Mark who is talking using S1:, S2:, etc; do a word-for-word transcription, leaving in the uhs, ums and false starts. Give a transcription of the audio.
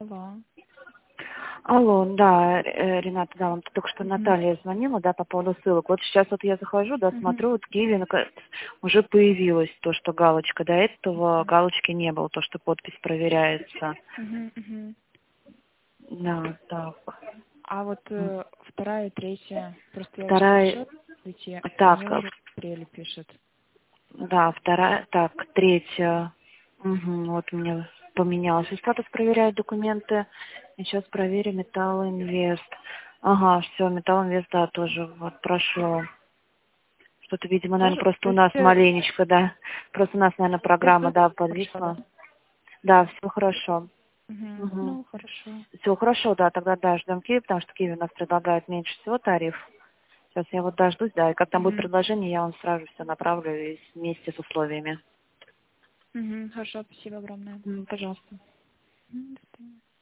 S1: Алло.
S2: Алло, да, э, Рената, да, вам только что
S1: Мгм.
S2: Наталья звонила, да, по поводу ссылок. Вот сейчас вот я захожу, да,
S1: Мгм.
S2: смотрю, вот в Киеве наконец уже появилась то, что галочка. До этого галочки не было, то, что подпись проверяется.
S1: Мгм, мгм.
S2: Да, так.
S1: А вот
S2: М.
S1: э, вторая, третья, просто я вышла на
S2: Вторая,
S1: счет, эти, они
S2: так, э,
S1: уже в апреле пишут.
S2: да, вторая, так, третья. Мгм, вот мне поменялось. И статус проверяет документы. И сейчас проверим Металл Инвест. Ага, все, Металл Инвест, да, тоже вот прошло. Что-то, видимо, наверное,
S1: Тоже,
S2: просто
S1: то
S2: у
S1: есть,
S2: нас
S1: э,
S2: маленечко, да. Просто у нас, наверное, программа,
S1: это
S2: да,
S1: хорошо, да?
S2: подвисла. Да, все хорошо.
S1: Мгм.
S2: Угу.
S1: Ну, хорошо.
S2: Все хорошо, да, тогда да, ждем Киев, потому что Киев у нас предлагает меньше всего тариф. Сейчас я вот дождусь, да, и как там будет
S1: Мгм.
S2: предложение, я вам сразу все направлю и вместе с условиями.
S1: Мгм. Хорошо, спасибо огромное.
S2: М, Пожалуйста.
S1: Мгм, до свидания.